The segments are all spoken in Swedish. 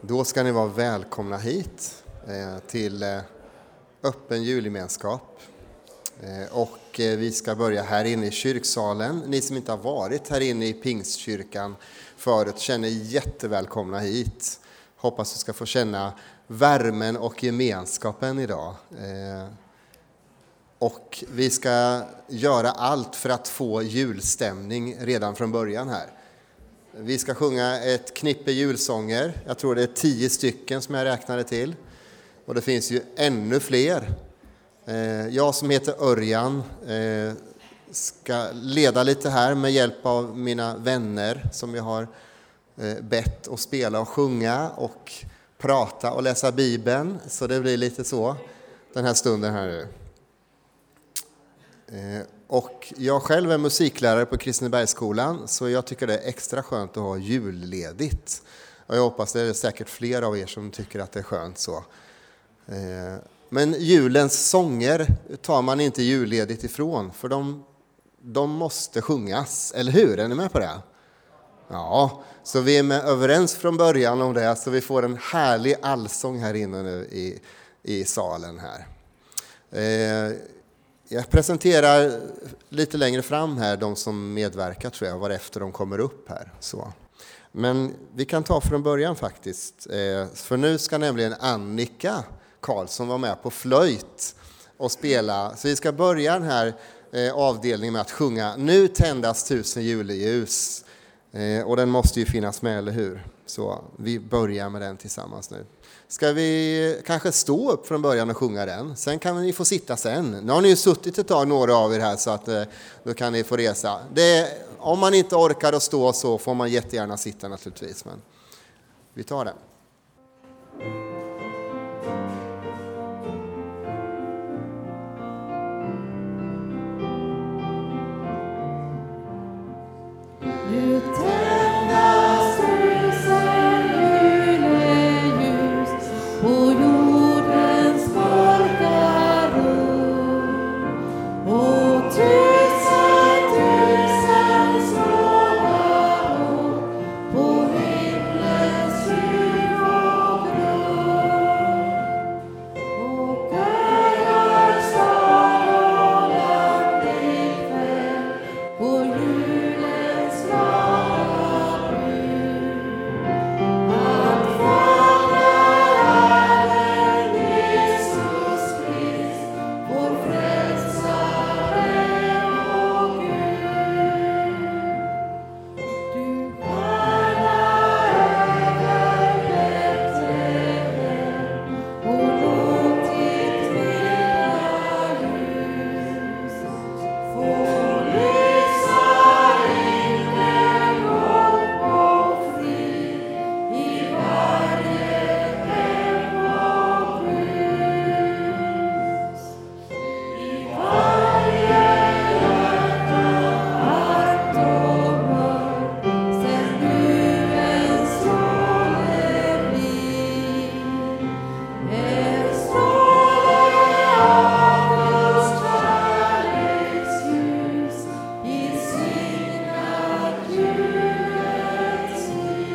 Då ska ni vara välkomna hit till öppen julgemenskap. Och vi ska börja här inne i kyrksalen. Ni som inte har varit här inne i Pingstkyrkan förut känner jättevälkomna hit. Hoppas du ska få känna värmen och gemenskapen idag. Och vi ska göra allt för att få julstämning redan från början här. Vi ska sjunga ett knippe julsånger. Jag tror det är 10 stycken som jag räknade till. Och det finns ju ännu fler. Jag som heter Örjan ska leda lite här med hjälp av mina vänner som jag har bett att spela och sjunga och prata och läsa Bibeln. Så det blir lite så den här stunden här nu. Och jag själv är musiklärare på Kristinebergsskolan, så jag tycker det är extra skönt att ha julledigt. Och jag hoppas det är säkert fler av er som tycker att det är skönt så. Men julens sånger tar man inte julledigt ifrån, för de måste sjungas, eller hur? Är ni med på det? Ja, så vi är med överens från början om det, så vi får en härlig allsång här inne nu i salen här. Jag presenterar lite längre fram här de som medverkar, tror jag, varefter de kommer upp här. Så. Men vi kan ta från början faktiskt. För nu ska nämligen Annika Karlsson vara med på flöjt och spela. Så vi ska börja den här avdelningen med att sjunga Nu tändas 1000 juleljus. Och den måste ju finnas med, eller hur? Så vi börjar med den tillsammans nu. Ska vi kanske stå upp från början och sjunga den? Sen kan ni få sitta sen. Nu har ni ju suttit ett tag, några av er här, så att då kan ni få resa. Om man inte orkar att stå så får man jättegärna sitta naturligtvis. Men vi tar den. Nu tändas 1000 juleljus på jordens mörka rum, och 1000 strålar upp på himlens djup och grund. Och öar stad och land ikväll på julens glada brud. Att fångar Herren Jesus Krist, vår frälsare och Gud. Du stjärna över Betlehem, och låt ditt milda ljus få lysa enkel hopp och frid i varje hem och hus. I varje hjärta argt och mörkt, sänd du en stråle blir. En stråle av Guds kärleksljus i signat julens liv.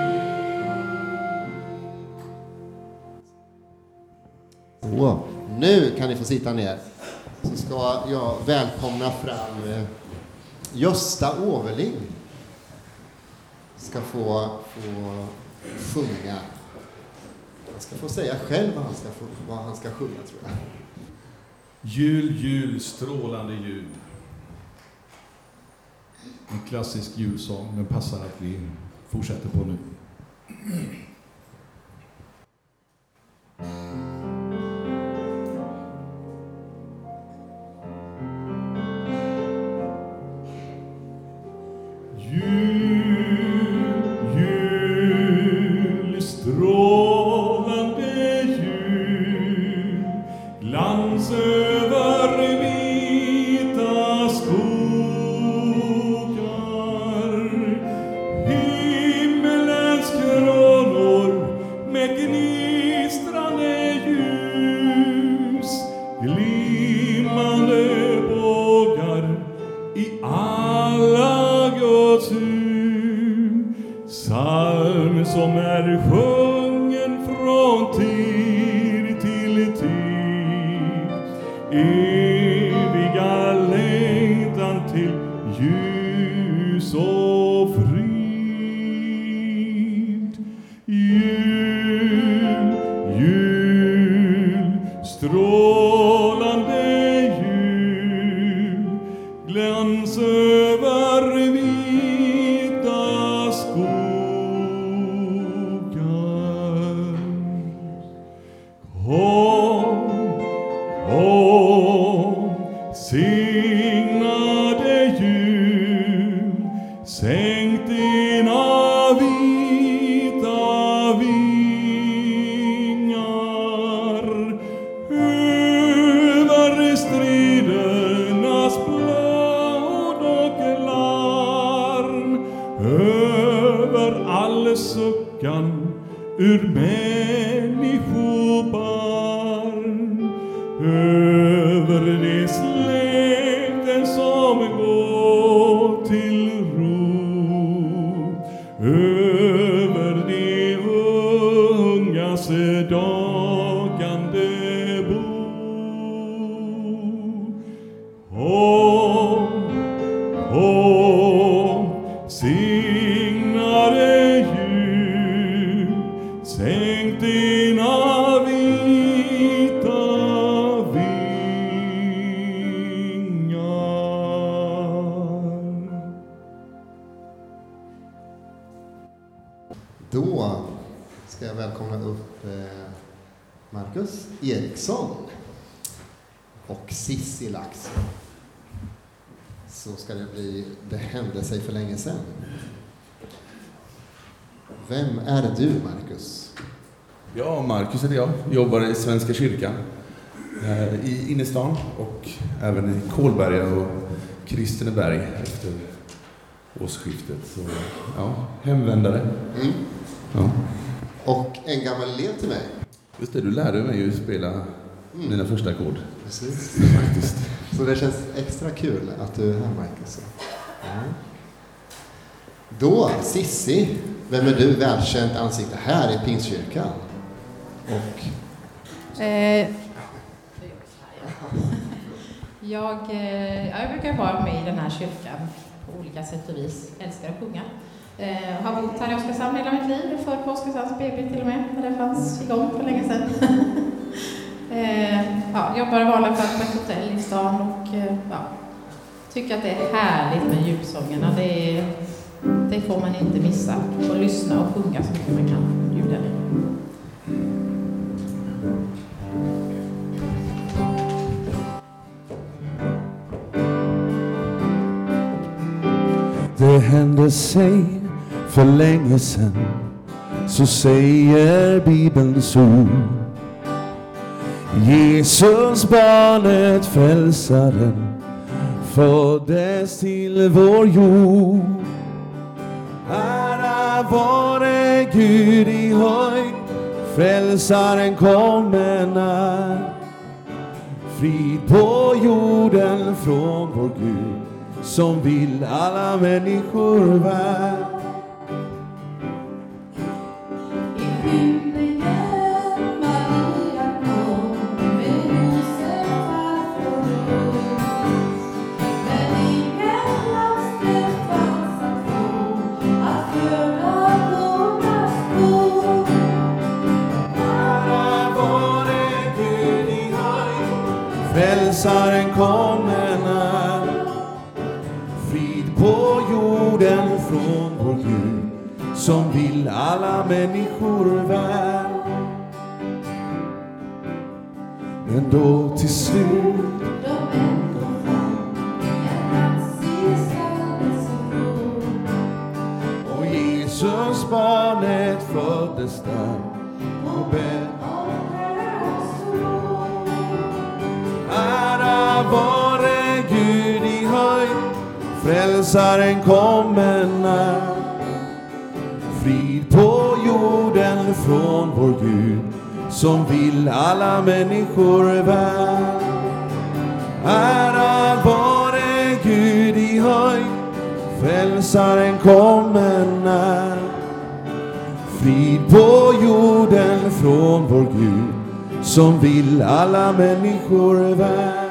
Så, nu kan ni få sitta ner. Så ska jag välkomna fram Gösta Åverling. Ska få sjunga. Han ska få säga själv vad han ska sjunga, tror jag. Jul, jul, strålande jul. En klassisk julsång, men passar att vi fortsätter på nu. Jul, strålande jul, glans över vita skogar, himmelen kungen från tid till tid, eviga längtan till ljus och frid. Jul, jul, strålande jul, glans över vita skogar. Kom, kom, signade jul, sänk dina vita vingar över stridernas blod och larm, över all suckan ur människobarn, över de släkten som går till ro, över de ungas dagande bo. Kom, kom, signade jul, sänk dina vita vingar. Då ska jag välkomna upp Marcus Eriksson och Sissi Lax. Så ska det bli Det hände sig för länge sedan. Vem är du, Marcus? Ja, Marcus heter jag. Jobbar i Svenska kyrkan i innerstan och även i Kolberga och Kristineberg efter årsskiftet. Så ja, hemvändare. Mm. Ja. Och en gammal elev till mig. Just det, du lärde mig ju spela mina första ackord. Precis. Faktiskt. Så det känns extra kul att du är här, Marcus. Ja. Då, Sissi, vem är du? Välkänt ansikte här i Pingstkyrkan. Och Jag brukar vara med i den här kyrkan på olika sätt och vis. Älskar att sjunga. Har bott här i Oskarshamn hela mitt liv, för på Oskarshamns BB till och med, när det fanns igång för länge sedan. Jobbar i vanliga fall på ett hotell i stan och tycker att det är härligt med julsångerna. Det får man inte missa. Och lyssna och sjunga så mycket man kan julen. Det hände sig för länge sedan, så säger Bibelns ord. Jesus barnet frälsaren föddes till vår jord. Ära vare Gud i höjd, frälsaren kommer när. Frid på jorden från vår Gud, som vill alla människor väl. I skymningen Maria kom, med Josef härifrån. Men ingen laste fanns att få, att föda Guds skor. Ära vare Gud i höjd, frälsaren kommer när. Frid på jorden från vår Gud, som vill alla människor väl. Men då till slut De ändå fann en plats i skallelsevrå. och Jesus barnet föddes där på bädd. Ära vare Gud i höjd, frälsaren kommer när. Frid på jorden från vår Gud, som vill alla människor väl. Ära vare Gud i höjd, frälsaren kommer när. Frid på jorden från vår Gud som vill alla människor väl.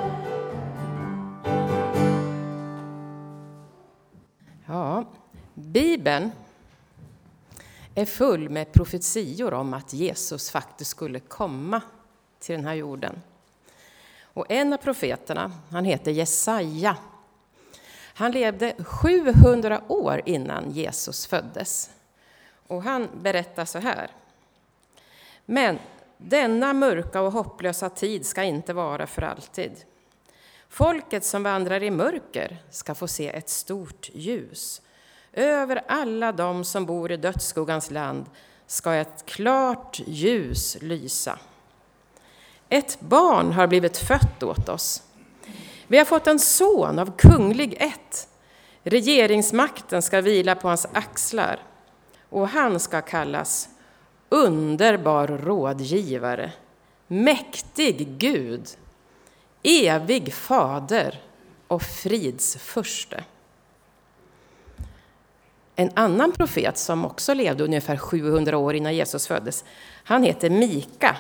Ja, Bibeln är full med profetior om att Jesus faktiskt skulle komma till den här jorden. Och en av profeterna, han heter Jesaja. Han levde 700 år innan Jesus föddes. Och han berättar så här: men denna mörka och hopplösa tid ska inte vara för alltid. Folket som vandrar i mörker ska få se ett stort ljus. Över alla de som bor i dödsskuggans land ska ett klart ljus lysa. Ett barn har blivit fött åt oss. Vi har fått en son av kunglig ett. Regeringsmakten ska vila på hans axlar. Och han ska kallas underbar rådgivare, mäktig Gud, evig fader och frids furste. En annan profet som också levde ungefär 700 år innan Jesus föddes, han heter Mika.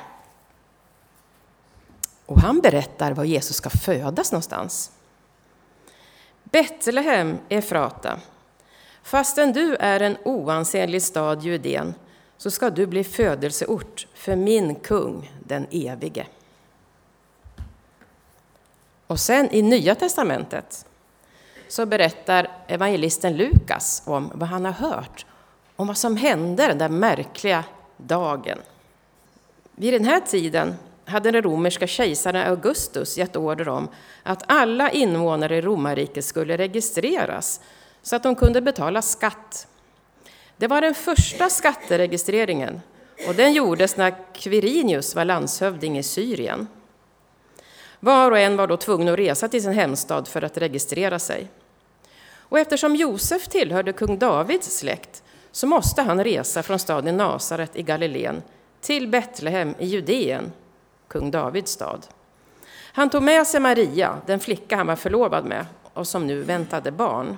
Och han berättar var Jesus ska födas någonstans. Betlehem, Efrata. Fastän du är en oansenlig stad, Judén, så ska du bli födelseort för min kung, den evige. Och sen i Nya testamentet så berättar evangelisten Lukas om vad han har hört, om vad som hände den där märkliga dagen. Vid den här tiden hade den romerska kejsaren Augustus gett order om att alla invånare i romarriket skulle registreras så att de kunde betala skatt. Det var den första skatteregistreringen och den gjordes när Quirinius var landshövding i Syrien. Var och en var då tvungen att resa till sin hemstad för att registrera sig. Och eftersom Josef tillhörde kung Davids släkt så måste han resa från staden Nasaret i Galileen till Betlehem i Judeen, kung Davids stad. Han tog med sig Maria, den flicka han var förlovad med och som nu väntade barn.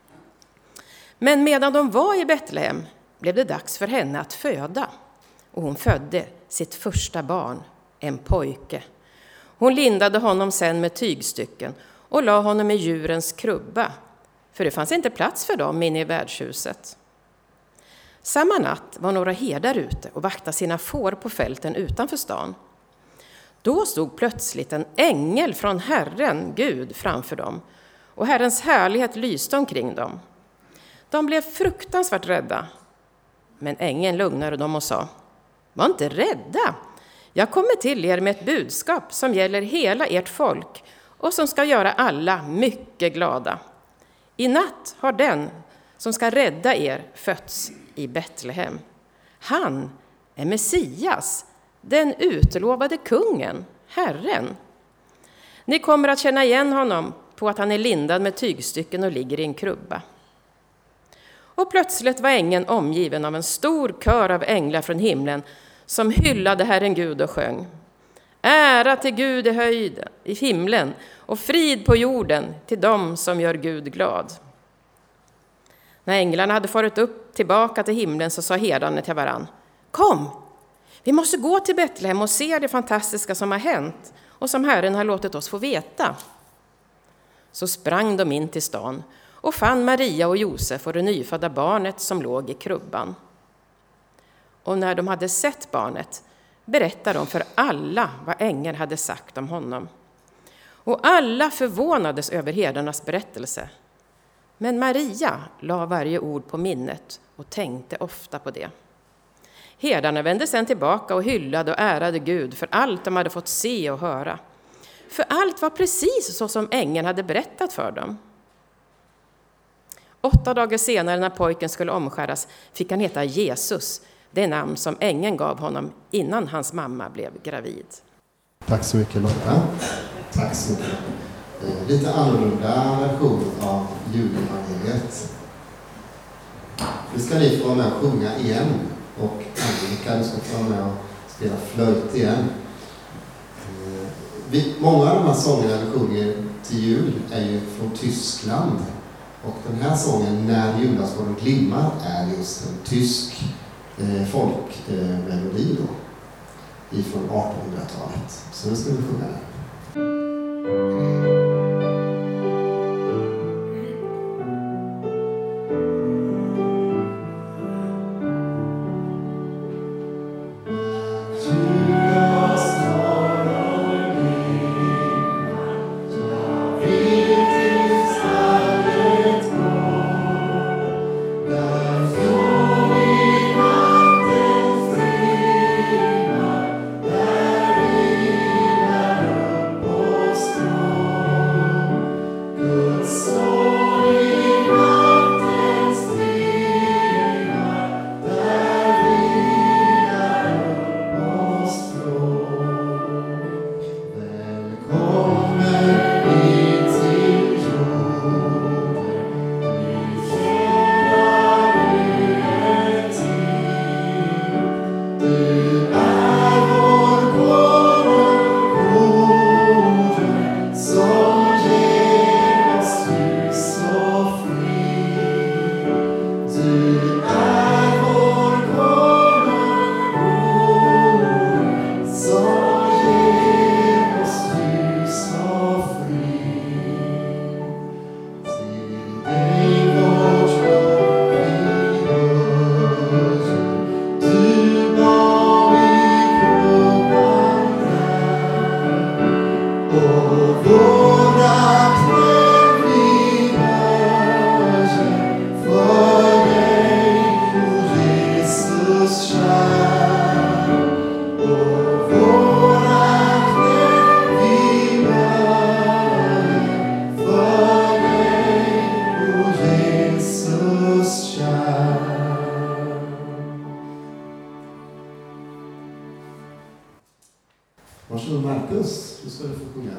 Men medan de var i Betlehem blev det dags för henne att föda. Och hon födde sitt första barn, en pojke. Hon lindade honom sen med tygstycken och la honom i djurens krubba, för det fanns inte plats för dem inne i värdshuset. Samma natt var några herdar ute och vaktade sina får på fälten utanför stan. Då stod plötsligt en ängel från Herren, Gud, framför dem, och Herrens härlighet lyste omkring dem. De blev fruktansvärt rädda, men ängeln lugnade dem och sa: var inte rädda, jag kommer till er med ett budskap som gäller hela ert folk och som ska göra alla mycket glada. I natt har den som ska rädda er fötts i Betlehem. Han är Messias, den utlovade kungen, Herren. Ni kommer att känna igen honom på att han är lindad med tygstycken och ligger i en krubba. Och plötsligt var ängeln omgiven av en stor kör av änglar från himlen som hyllade Herren Gud och sjöng: ära till Gud i höjden, i himlen, och frid på jorden till dem som gör Gud glad. När änglarna hade farit upp tillbaka till himlen så sa herdarna till varann: kom, vi måste gå till Betlehem och se det fantastiska som har hänt och som Herren har låtit oss få veta. Så sprang de in till stan och fann Maria och Josef och det nyfödda barnet som låg i krubban. Och när de hade sett barnet berättade de för alla vad ängeln hade sagt om honom. Och alla förvånades över herdarnas berättelse. Men Maria la varje ord på minnet och tänkte ofta på det. Herdarna vände sedan tillbaka och hyllade och ärade Gud för allt de hade fått se och höra. För allt var precis så som ängeln hade berättat för dem. 8 dagar senare när pojken skulle omskäras fick han heta Jesus, det namn som ängeln gav honom innan hans mamma blev gravid. Tack så mycket Lotta. Tack så mycket. Lite annorlunda version av julevangeliet. Nu ska ni få vara med och sjunga igen. Och Annika, du ska få vara med och spela flöjt igen. Många av de här sångerna vi sjunger till jul är ju från Tyskland. Och den här sången, När julaftonen glimmar, är just en tysk folkmelodi då, ifrån 1800-talet. Så nu ska vi sjunga den. Varsågod Marcus, du ska du få sjunga.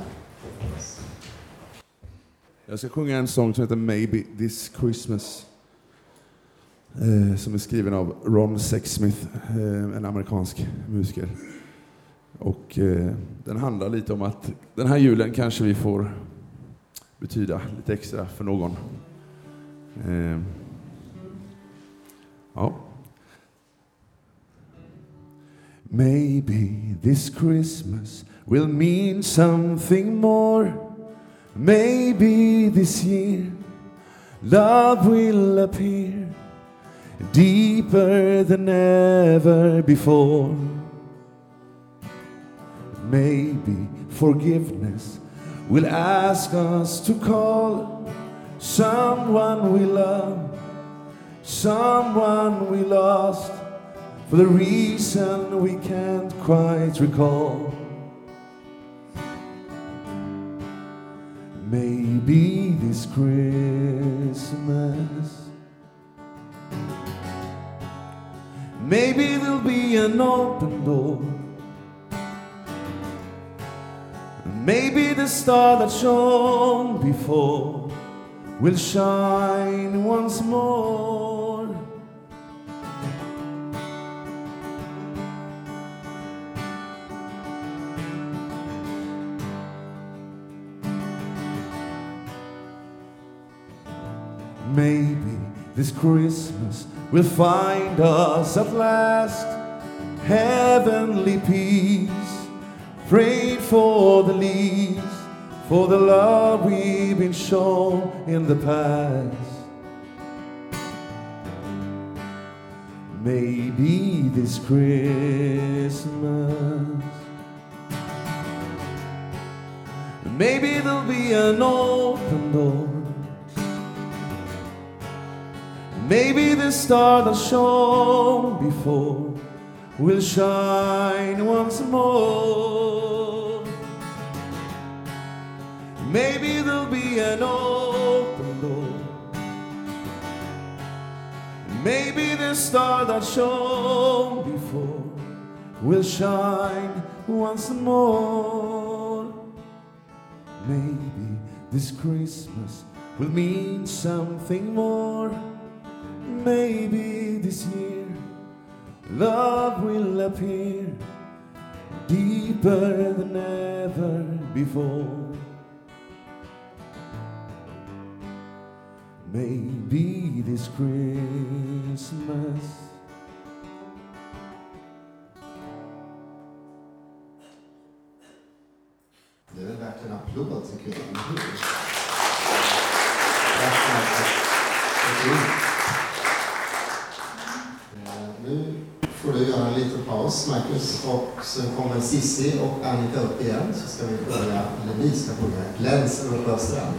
Jag ska sjunga en sång som heter Maybe This Christmas. Som är skriven av Ron Sexsmith, en amerikansk musiker. Och den handlar lite om att den här julen kanske vi får betyda lite extra för någon. Ja. Maybe this Christmas will mean something more. Maybe this year love will appear deeper than ever before. Maybe forgiveness will ask us to call someone we love, someone we lost, for the reason we can't quite recall. Maybe this Christmas, maybe there'll be an open door. Maybe the star that shone before will shine once more. Maybe this Christmas will find us at last heavenly peace, prayed for the least, for the love we've been shown in the past. Maybe this Christmas, maybe there'll be an open door. Maybe the star that shone before will shine once more. Maybe there'll be an open door. Maybe the star that shone before will shine once more. Maybe this Christmas will mean something more. Maybe this year love will appear deeper than ever before. Maybe this Christmas, en applåd tycker jag. Nu får du göra en liten paus, Marcus, och sen kommer Sissi och Annika upp igen, så ska vi börja, eller vi ska börja Gläns över Sjöstrand.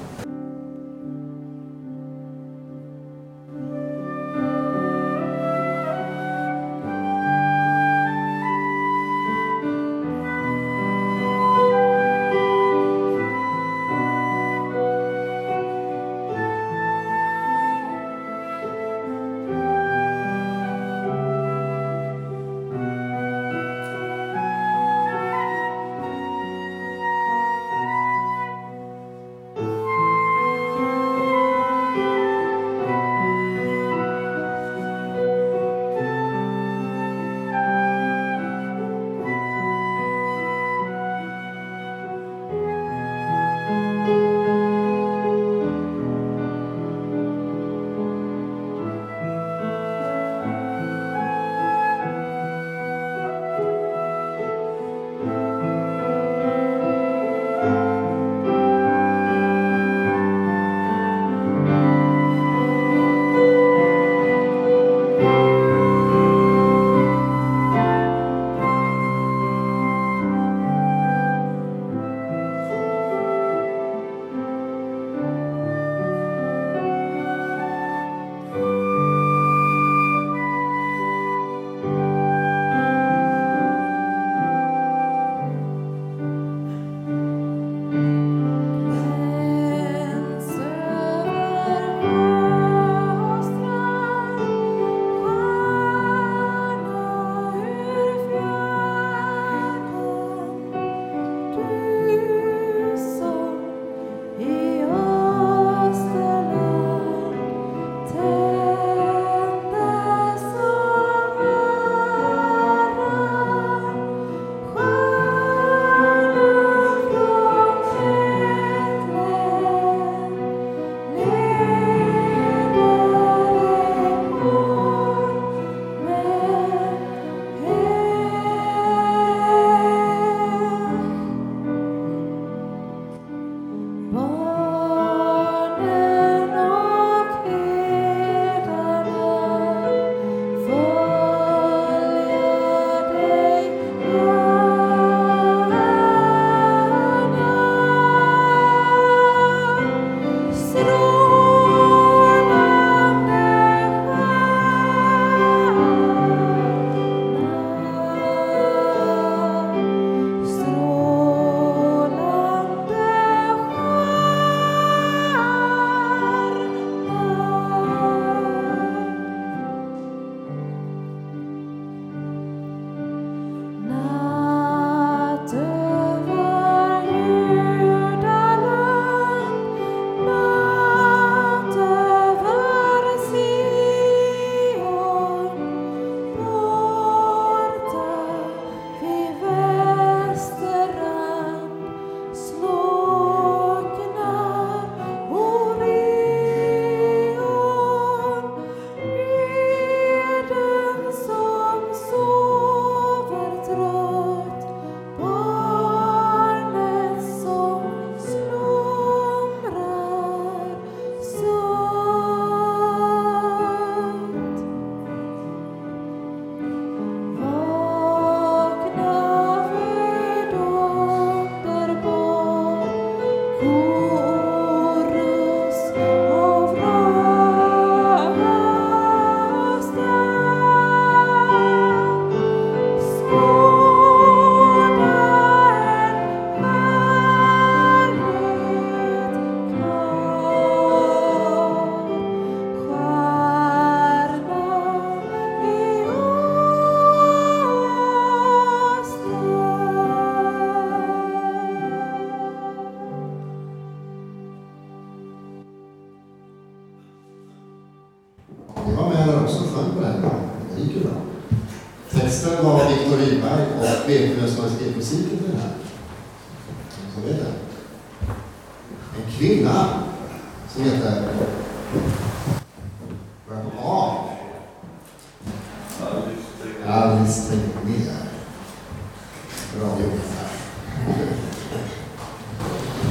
Texten var Viktor Rydberg och Beklös som har skrivit musiken till den här. Så vet jag. En kvinna som heter Alice Tegnér. Bra jobbat här.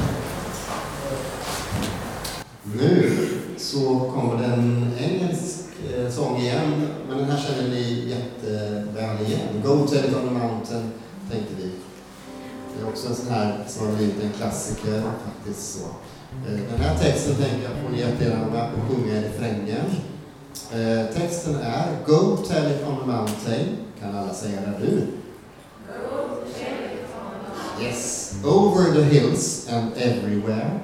så kommer det en engelsk sång igen, men den här känner ni jätteväl igen. Go tell it on the mountain, tänkte vi. Det är också en sån här som har blivit en klassiker faktiskt så. Den här texten tänker jag får ni jättegärna med och sjunga i refrängen. Texten är Go tell it on the mountain. Kan alla säga det nu? Go tell it on the mountain. Yes. Over the hills and everywhere.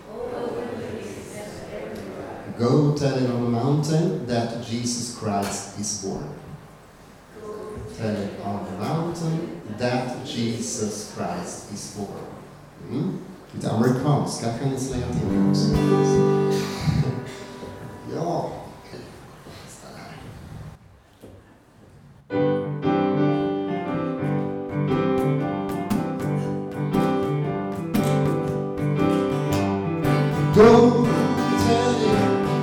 Go tell it on the mountain that Jesus Christ is born. Tell it on the mountain that Jesus Christ is born. Lite amerikanska kan ni slänga till mig också. Ja. Go tell it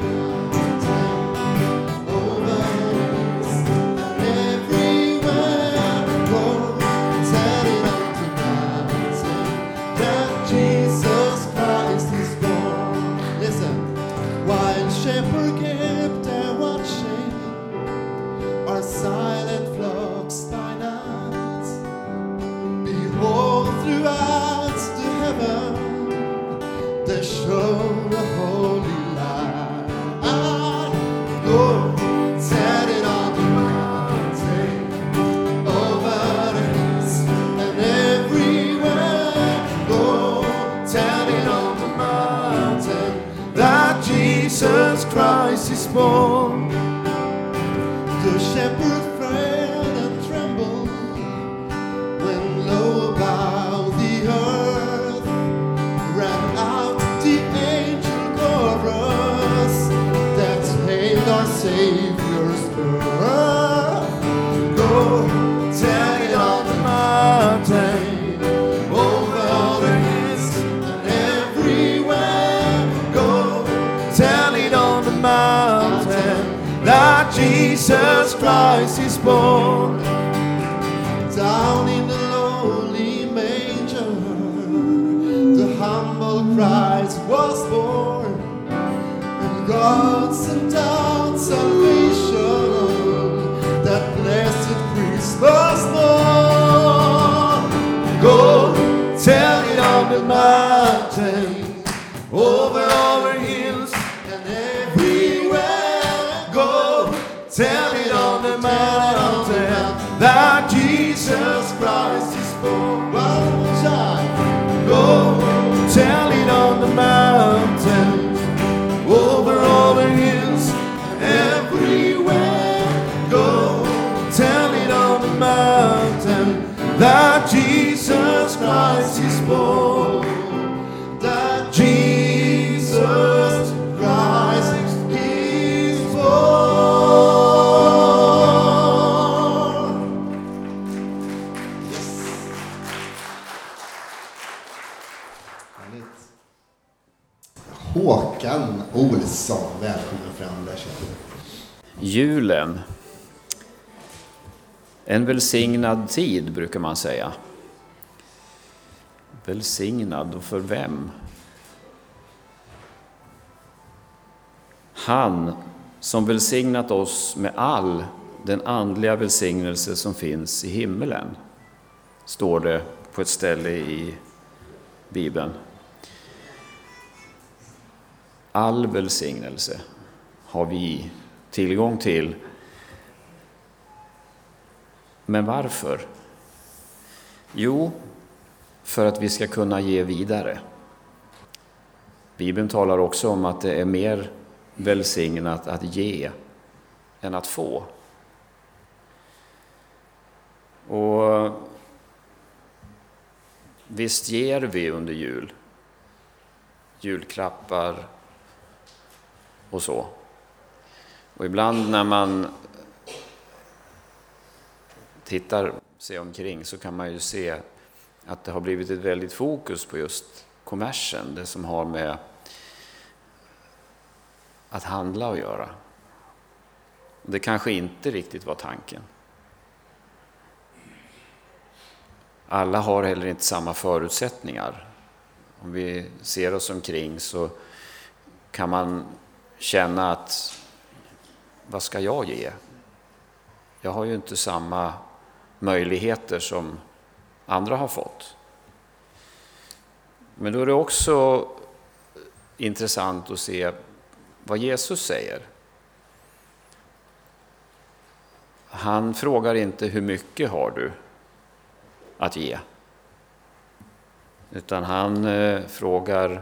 over and everywhere. Go tell it on the mountain that Jesus Christ is born. Listen, while shepherds kept their watching, our silent flocks by night, behold throughout the heaven they show the holy light. Go tell it on the mountain, over the hills and everywhere. Go tell it on the mountain that Jesus Christ is born. The shepherd fell and trembled when low above the earth rang out the angel chorus that hailed our Savior's birth. Go tell it on the mountain, over the hills and everywhere. Go tell it on the mountain that Jesus Christ is born. Down in the lowly manger, the humble Christ was born, and God sent down salvation that blessed Christmas morn. Go tell it on the mountain, over all the hills and everywhere. Go tell it on the mountain that Jesus Christ is born. One more time. Go tell it on the mountain, over all the hills and everywhere. Go tell it on the mountain that Jesus Christ is born. That Jesus Christ is born. Håkan Olsson, välkommen fram där känner. Julen. En välsignad tid brukar man säga. Välsignad och för vem? Han som välsignat oss med all den andliga välsignelse som finns i himmelen, står det på ett ställe i Bibeln. All välsignelse har vi tillgång till. Men varför? Jo, för att vi ska kunna ge vidare. Bibeln talar också om att det är mer välsignat att ge än att få. Och visst ger vi under jul. Julklappar och så. Och ibland när man tittar sig omkring så kan man ju se att det har blivit ett väldigt fokus på just kommersen, det som har med att handla och göra. Det kanske inte riktigt var tanken. Alla har heller inte samma förutsättningar. Om vi ser oss omkring så kan man känna att vad ska jag ge? Jag har ju inte samma möjligheter som andra har fått. Men då är det också intressant att se vad Jesus säger. Han frågar inte hur mycket har du att ge. Utan han frågar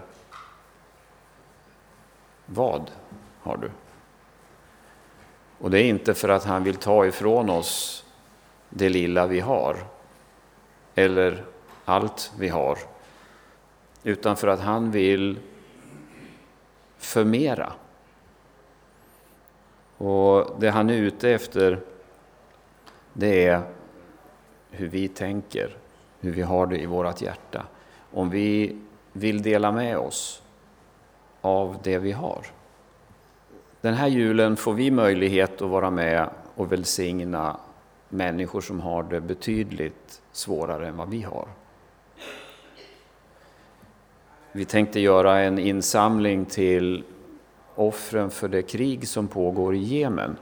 vad har du? Och det är inte för att han vill ta ifrån oss det lilla vi har eller allt vi har, utan för att han vill förmera. Och det han är ute efter, det är hur vi tänker, hur vi har det i vårt hjärta. Om vi vill dela med oss av det vi har. Den här julen får vi möjlighet att vara med och välsigna människor som har det betydligt svårare än vad vi har. Vi tänkte göra en insamling till offren för det krig som pågår i Jemen.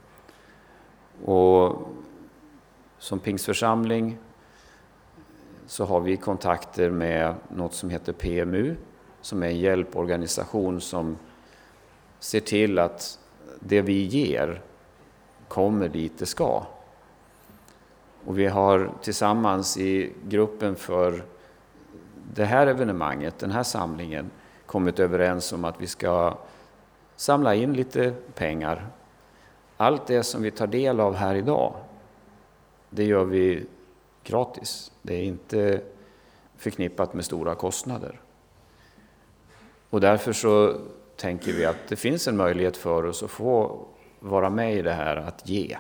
Och som pingstförsamling så har vi kontakter med något som heter PMU, som är en hjälporganisation som ser till att det vi ger kommer dit det ska. Och vi har tillsammans i gruppen för det här evenemanget, den här samlingen, kommit överens om att vi ska samla in lite pengar. Allt det som vi tar del av här idag, det gör vi gratis. Det är inte förknippat med stora kostnader. Och därför så tänker vi att det finns en möjlighet för oss att få vara med i det här att ge.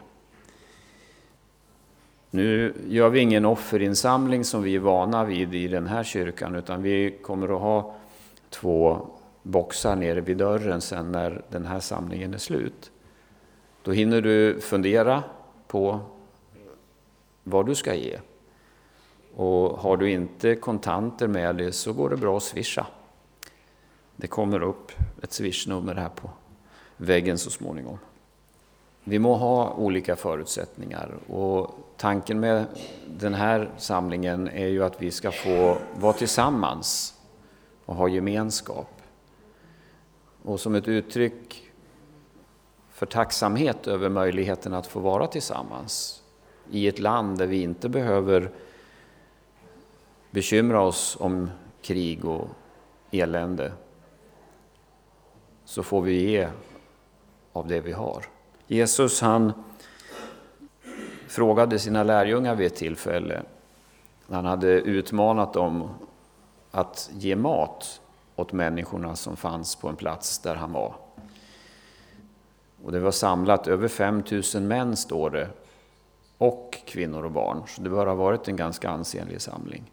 Nu gör vi ingen offerinsamling som vi är vana vid i den här kyrkan, utan vi kommer att ha 2 boxar nere vid dörren sen när den här samlingen är slut. Då hinner du fundera på vad du ska ge. Och har du inte kontanter med dig så går det bra att swisha. Det kommer upp ett swishnummer här på väggen så småningom. Vi må ha olika förutsättningar, och tanken med den här samlingen är ju att vi ska få vara tillsammans och ha gemenskap. Och som ett uttryck för tacksamhet över möjligheten att få vara tillsammans i ett land där vi inte behöver bekymra oss om krig och elände, så får vi ge av det vi har. Jesus, han frågade sina lärjungar vid ett tillfälle, han hade utmanat dem att ge mat åt människorna som fanns på en plats där han var. Och det var samlat över 5 000 män, står det, och kvinnor och barn. Så det bör ha varit en ganska ansenlig samling.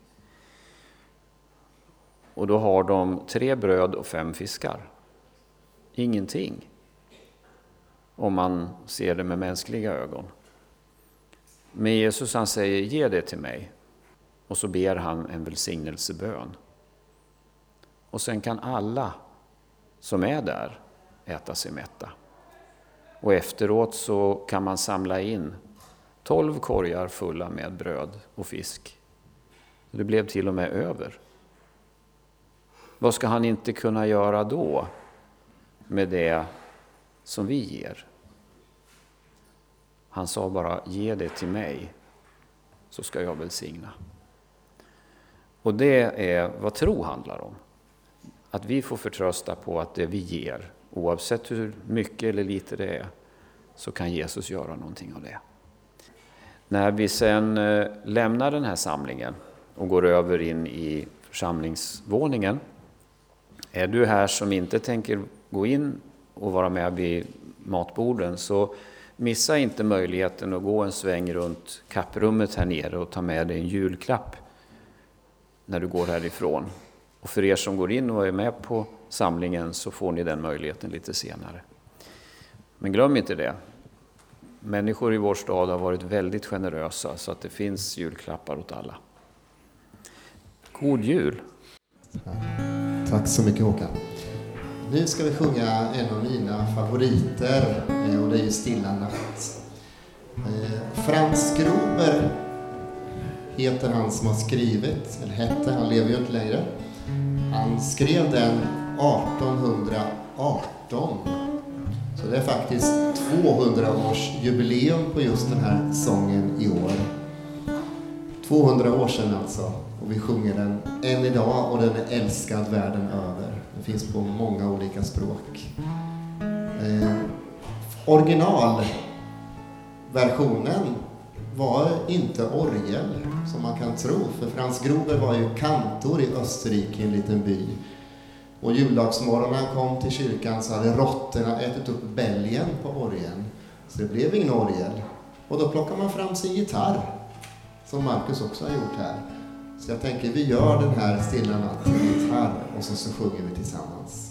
Och då har de 3 bröd och 5 fiskar. Ingenting, om man ser det med mänskliga ögon. Men Jesus, han säger, ge det till mig. Och så ber han en välsignelsebön. Och sen kan alla som är där äta sig mätta. Och efteråt så kan man samla in 12 korgar fulla med bröd och fisk. Det blev till och med över. Vad ska han inte kunna göra då med det som vi ger? Han sa bara, ge det till mig så ska jag välsigna. Och det är vad tro handlar om. Att vi får förtrösta på att det vi ger, oavsett hur mycket eller lite det är, så kan Jesus göra någonting av det. När vi sen lämnar den här samlingen och går över in i församlingsvåningen, är du här som inte tänker gå in och vara med vid matborden, så missa inte möjligheten att gå en sväng runt kapprummet här nere och ta med dig en julklapp när du går härifrån. Och för er som går in och är med på samlingen så får ni den möjligheten lite senare. Men glöm inte det. Människor i vår stad har varit väldigt generösa, så att det finns julklappar åt alla. God jul! Tack så mycket, Håkan. Nu ska vi sjunga en av mina favoriter och det är ju Stilla natt. Frans Gruber heter han som har skrivit, eller hette, han lever ju inte längre. Han skrev den 1818. Så det är faktiskt 200-årsjubileum på just den här sången i år. 200 år sedan alltså. Och vi sjunger den än idag och den är älskad världen över. Den finns på många olika språk. Originalversionen var inte orgel som man kan tro. För Frans Gruber var ju kantor i Österrike, i en liten by. Och juldagsmorgon när han kom till kyrkan så hade råttorna ätit upp bälgen på orgeln. Så det blev ingen orgel. Och då plockar man fram sin gitarr. Som Marcus också har gjort här. Så jag tänker vi gör den här Stilla natt till gitarr och så sjunger vi tillsammans.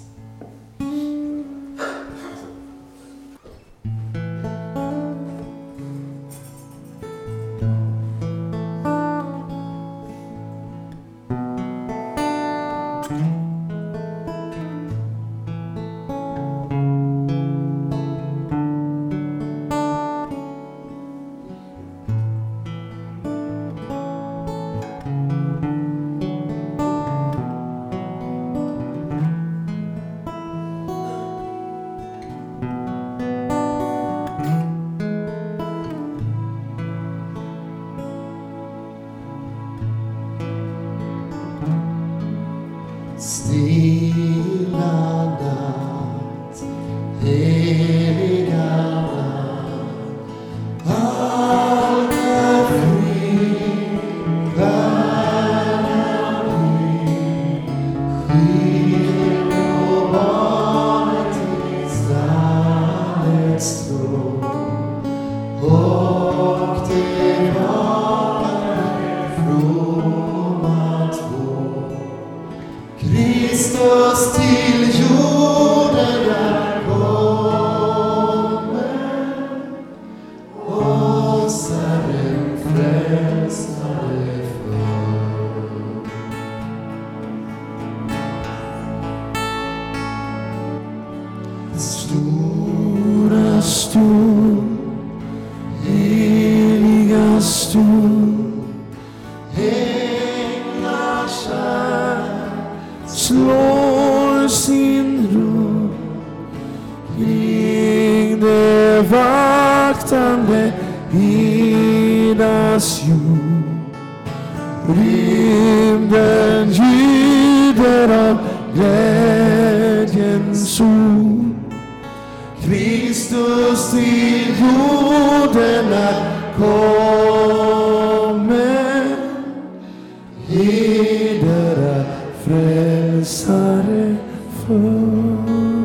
Stilla natt, heliga natt, allt är frid, världen ny, sken och barnet till stallets tron, och det vaknar fromma två. Kristus till jorden är kommen, oss är en frälsare född. Stora stund, heliga stund, änglar slår sin rum kring det vaktande herdars jord. Rymden ljuder av glädjens sol. Kristus till jorden är kommen, heder frälsare för.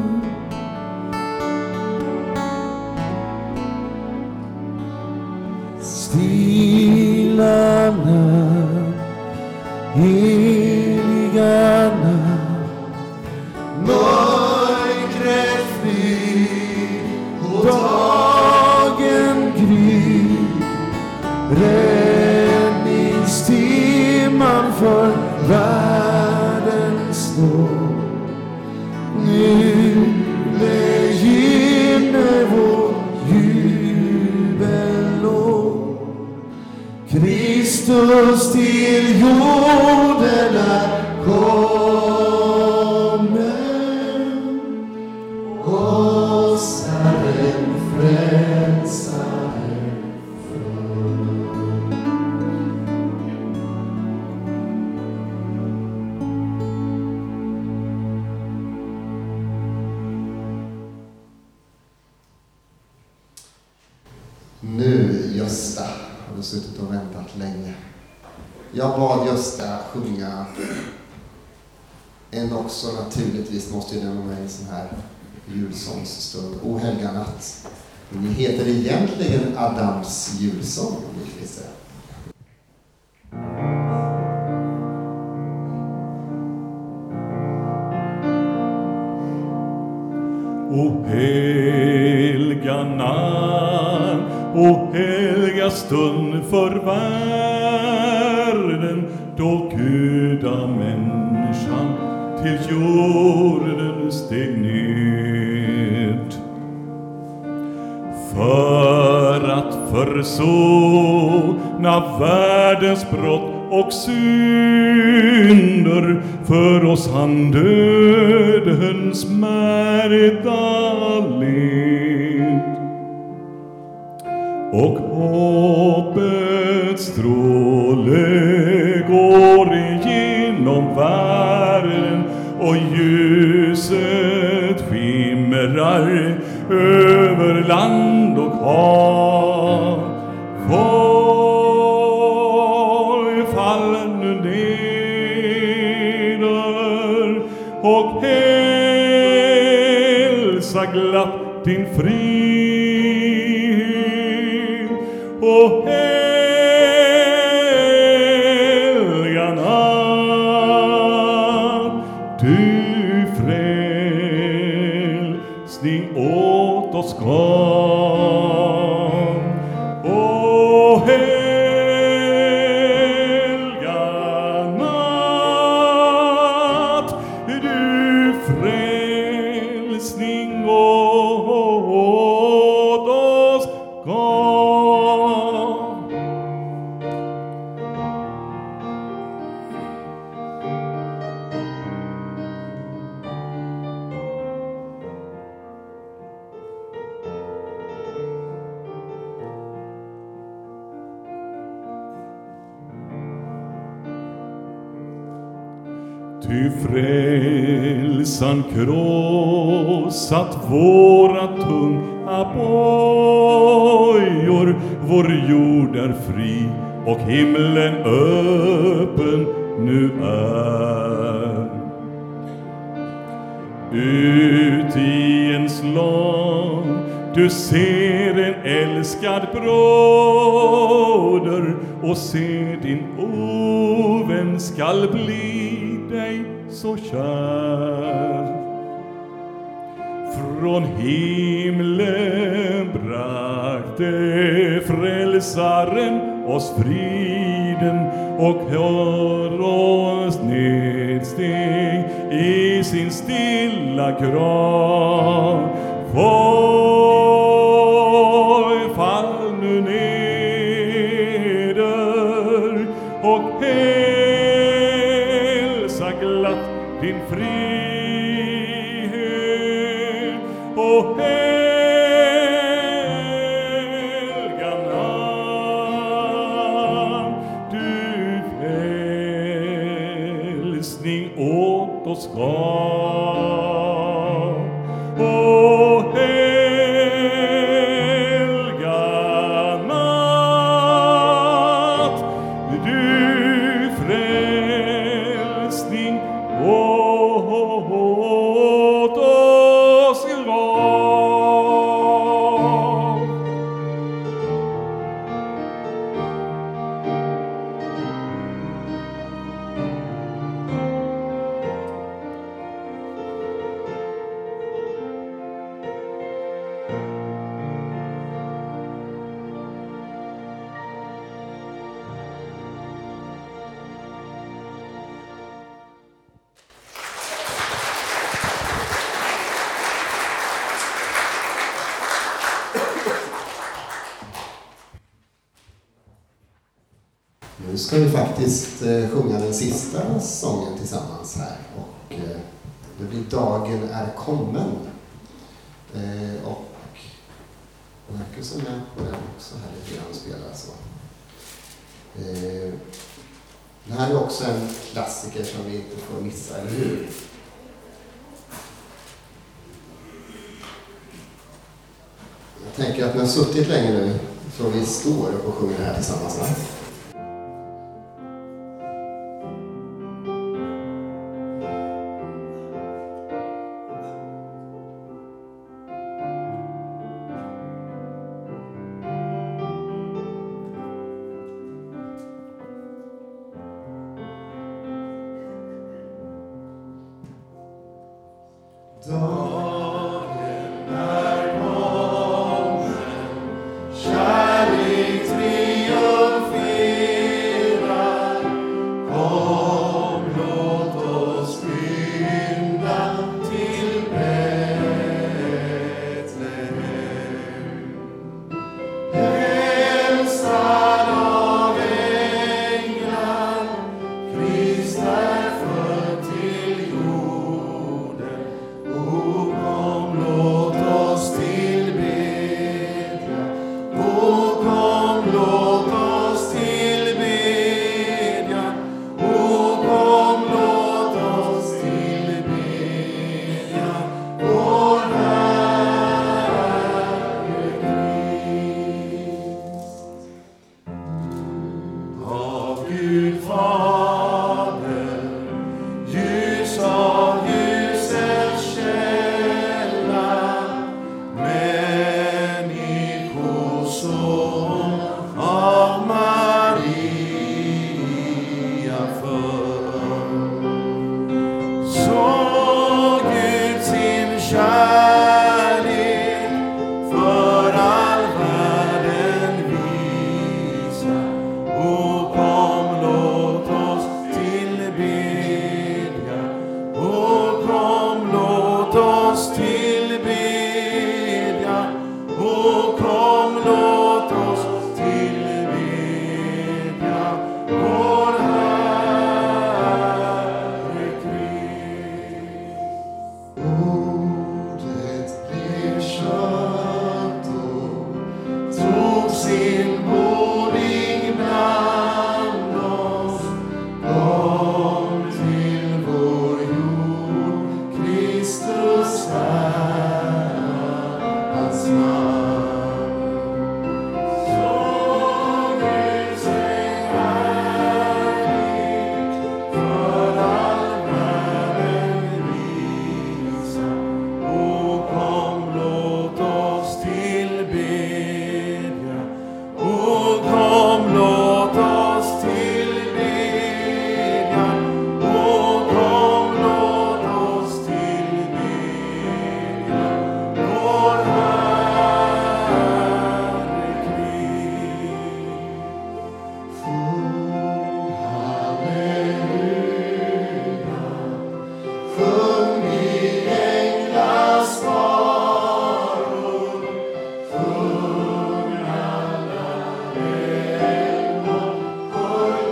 Stilla natt, heliga natt, mörkret flyr och dagen gryr. Räddningstimman för världen står. Nu begynner vår jubellov. Kristus till jorden är kommen, oss är en frälsare född. Nu, Gösta, har du suttit och väntat länge. Jag bad Gösta sjunga en också, naturligtvis måste ju den vara en sån här julsångsstund, O helga natt. Men det heter egentligen Adams julsång, om ni vill säga. O helga natt, o helga stund för världen, då gudamänniskan till jorden steg ned för att försona världens brott och synder. För oss han dödens smärta led, och hoppets stråle går igenom världen, och ljuset skimrar över land och hav. Fall nu neder och hälsa glatt din frihet, och helga natt, du frälsning åt oss gav. Och helga natt, du frälsning åt oss gav. Ty frälsan krossat våra tunga bojor, vår jord är fri och himlen öppen nu är. Ut i en slag du ser en älskad broder, och ser din ovän skall bli dig så kär. Från himlen bragte frälsaren oss friden, och hör oss nedsteg i sin stilla grav. Fall nu neder och hälsa glatt din frihet, och helga natt, du frälsning åt oss gav. Och helga natt, du frälsning åt oss gav. Nu ska vi faktiskt sjunga den sista sången tillsammans här, och det blir Dagen är kommen. Och Marcus är med på den också här lite grann och spelar så. Det här är också en klassiker som vi inte får missa, eller hur? Jag tänker att när jag har suttit länge nu så vi står upp och sjunger det här tillsammans. Dagen är kommen, kärlek triumferar. Kom, låt oss be. Gud Fader, ljus av ljusets källa, människoson av Maria född. Så Gud sin kärlek för all världen visa, och kom låt oss tillbedja, och kom låt oss tillbedja, och kom låt oss tillbedja vår Herre Krist. Ordet blev kött och tog sin boning bland oss, kom till vår jord, Kristus Herrans namn. Så Gud sig härlig för all världen visa, och kom låt oss tillbedja, och kom låt oss tillbedja, och kom låt oss tillbedja vår Herre Krist. Halleluja, sjung i änglaskaror, sjung alla helgon, sjung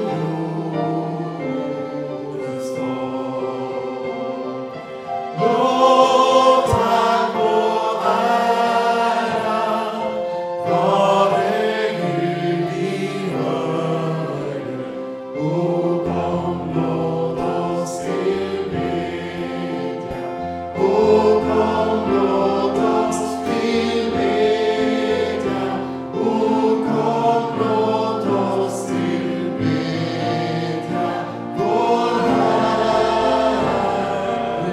jordens folk. Låt tack och ära vare Gud i höjden, och kom låt oss tillbedja, och kom låt oss tillbedja, och kom låt oss tillbedja vår Herre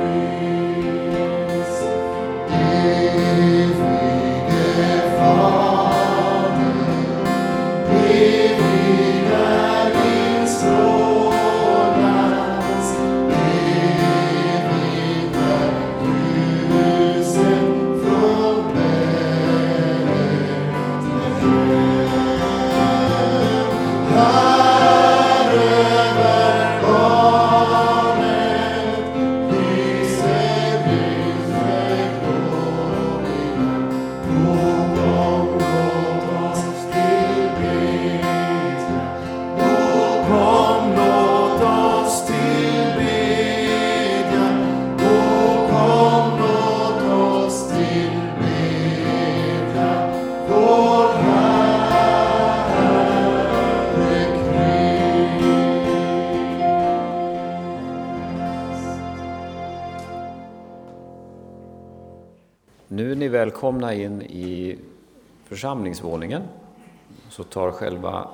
Krist. Evige Fader, evig är din strålglans, evigt är ljuset från Betlehem. Här över barnet lyser ljuset gloria, och kom låt oss tillbedja, och kom låt oss tillbedja, och kom låt oss tillbedja vår Herre Krist. Nu är ni välkomna in i församlingsvåningen, så tar själva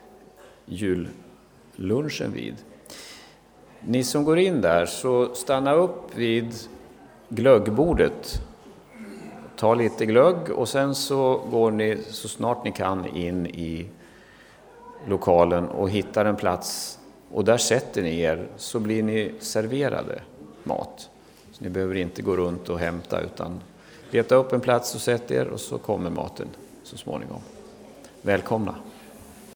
jullunchen vid. Ni som går in där, så stanna upp vid glöggbordet. Ta lite glögg, och sen så går ni så snart ni kan in i lokalen och hittar en plats, och där sätter ni er, så blir ni serverade mat. Så ni behöver inte gå runt och hämta, utan leta upp en plats och sätt er, och så kommer maten så småningom. Välkomna!